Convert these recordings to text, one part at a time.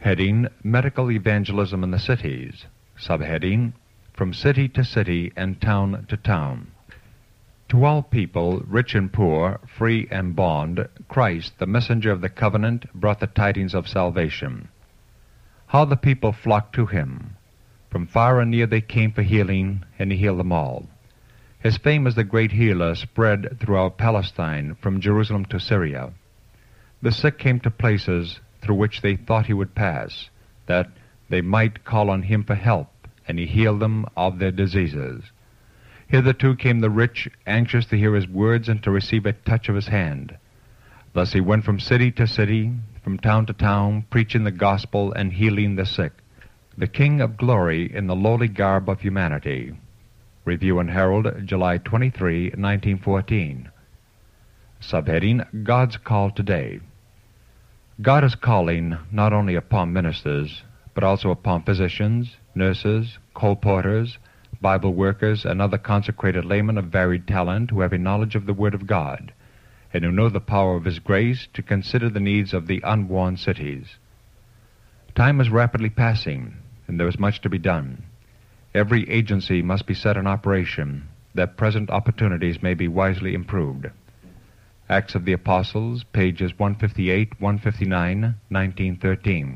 Heading, Medical Evangelism in the Cities. Subheading, From City to City and Town to Town. To all people, rich and poor, free and bond, Christ, the messenger of the covenant, brought the tidings of salvation. How the people flocked to him. From far and near they came for healing, and he healed them all. His fame as the great healer spread throughout Palestine, from Jerusalem to Syria. The sick came to places through which they thought he would pass, that they might call on him for help, and he healed them of their diseases. Hitherto came the rich, anxious to hear his words and to receive a touch of his hand. Thus he went from city to city, from town to town, preaching the gospel and healing the sick, the King of glory in the lowly garb of humanity. Review and Herald, July 23, 1914. Subheading, God's Call Today. God is calling not only upon ministers, but also upon physicians, nurses, coal porters, Bible workers, and other consecrated laymen of varied talent who have a knowledge of the Word of God, and who know the power of His grace to consider the needs of the unwarned cities. Time is rapidly passing, and there is much to be done. Every agency must be set in operation, that present opportunities may be wisely improved. Acts of the Apostles, pages 158, 159, 1913.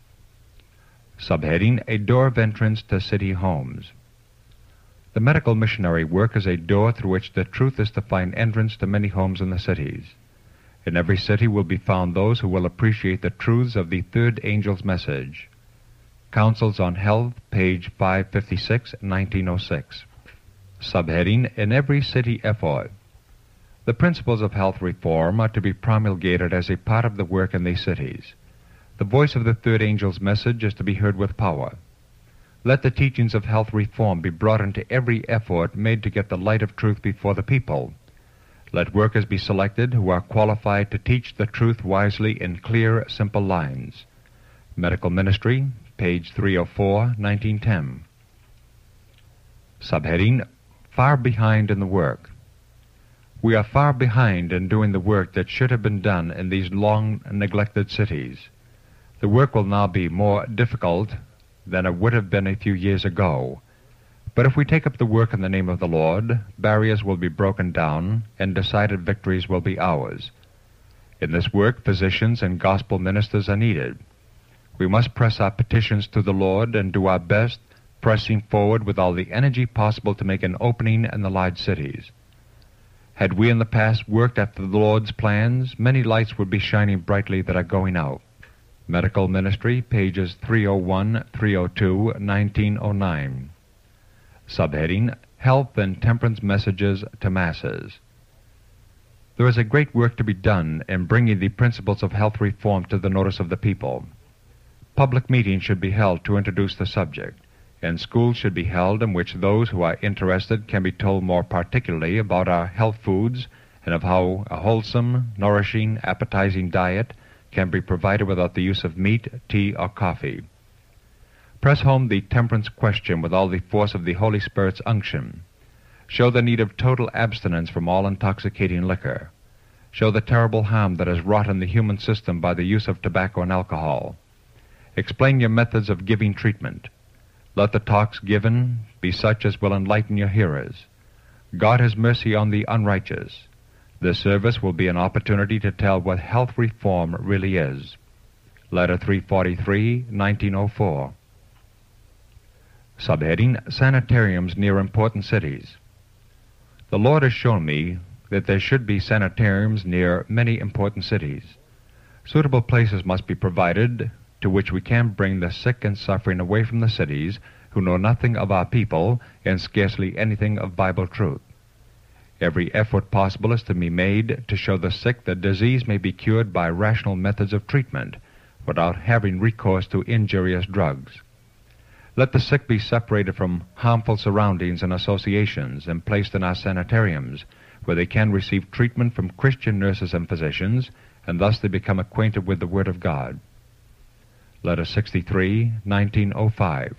Subheading, A Door of Entrance to City Homes. The medical missionary work is a door through which the truth is to find entrance to many homes in the cities. In every city will be found those who will appreciate the truths of the third angel's message. Counsels on Health, page 556, 1906. Subheading, In Every City Effort. The principles of health reform are to be promulgated as a part of the work in these cities. The voice of the third angel's message is to be heard with power. Let the teachings of health reform be brought into every effort made to get the light of truth before the people. Let workers be selected who are qualified to teach the truth wisely in clear, simple lines. Medical Ministry, page 304, 1910. Subheading, Far Behind in the Work. We are far behind in doing the work that should have been done in these long neglected cities. The work will now be more difficult than it would have been a few years ago. But if we take up the work in the name of the Lord, barriers will be broken down, and decided victories will be ours. In this work, physicians and gospel ministers are needed. We must press our petitions to the Lord and do our best, pressing forward with all the energy possible to make an opening in the large cities. Had we in the past worked after the Lord's plans, many lights would be shining brightly that are going out. Medical Ministry, pages 301, 302, 1909. Subheading, Health and Temperance Messages to Masses. There is a great work to be done in bringing the principles of health reform to the notice of the people. Public meetings should be held to introduce the subject, and schools should be held in which those who are interested can be told more particularly about our health foods and of how a wholesome, nourishing, appetizing diet can be provided without the use of meat, tea, or coffee. Press home the temperance question with all the force of the Holy Spirit's unction. Show the need of total abstinence from all intoxicating liquor. Show the terrible harm that is wrought in the human system by the use of tobacco and alcohol. Explain your methods of giving treatment. Let the talks given be such as will enlighten your hearers. God has mercy on the unrighteous. This service will be an opportunity to tell what health reform really is. Letter 343, 1904. Subheading, Sanitariums near important cities. The Lord has shown me that there should be sanitariums near many important cities. Suitable places must be provided to which we can bring the sick and suffering away from the cities who know nothing of our people and scarcely anything of Bible truth. Every effort possible is to be made to show the sick that disease may be cured by rational methods of treatment without having recourse to injurious drugs. Let the sick be separated from harmful surroundings and associations and placed in our sanitariums, where they can receive treatment from Christian nurses and physicians, and thus they become acquainted with the Word of God. Letter 63, 1905.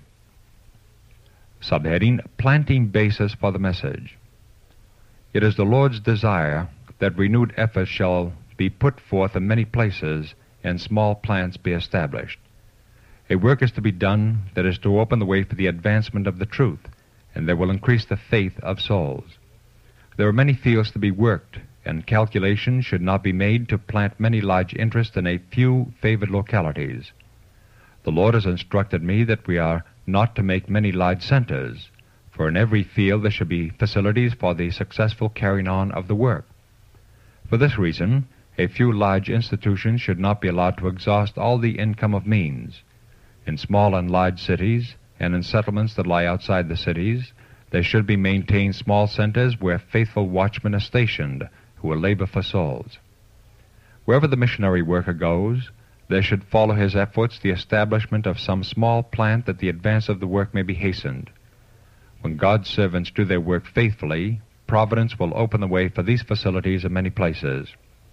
Subheading, Planting Basis for the Message. It is the Lord's desire that renewed efforts shall be put forth in many places and small plants be established. A work is to be done that is to open the way for the advancement of the truth, and that will increase the faith of souls. There are many fields to be worked, and calculation should not be made to plant many large interests in a few favored localities. The Lord has instructed me that we are not to make many large centers, for in every field there should be facilities for the successful carrying on of the work. For this reason, a few large institutions should not be allowed to exhaust all the income of means. In small and large cities, and in settlements that lie outside the cities, there should be maintained small centers where faithful watchmen are stationed who will labor for souls. Wherever the missionary worker goes, there should follow his efforts the establishment of some small plant that the advance of the work may be hastened. When God's servants do their work faithfully, Providence will open the way for these facilities in many places.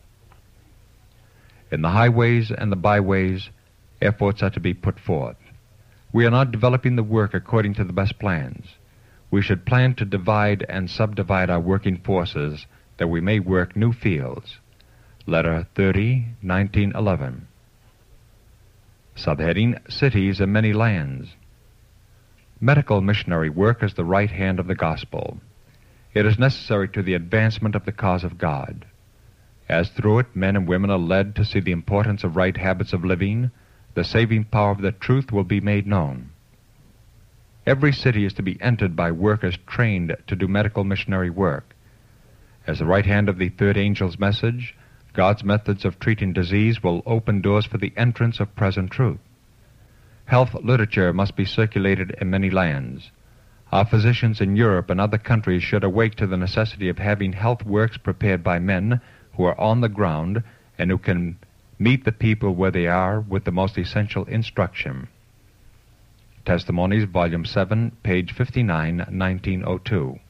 In the highways and the byways, efforts are to be put forth. We are not developing the work according to the best plans. We should plan to divide and subdivide our working forces that we may work new fields. Letter 30, 1911. Subheading, Cities in Many Lands. Medical missionary work is the right hand of the gospel. It is necessary to the advancement of the cause of God. As through it men and women are led to see the importance of right habits of living, the saving power of the truth will be made known. Every city is to be entered by workers trained to do medical missionary work. As the right hand of the third angel's message, God's methods of treating disease will open doors for the entrance of present truth. Health literature must be circulated in many lands. Our physicians in Europe and other countries should awake to the necessity of having health works prepared by men who are on the ground and who can meet the people where they are with the most essential instruction. Testimonies, Volume 7, page 59, 1902.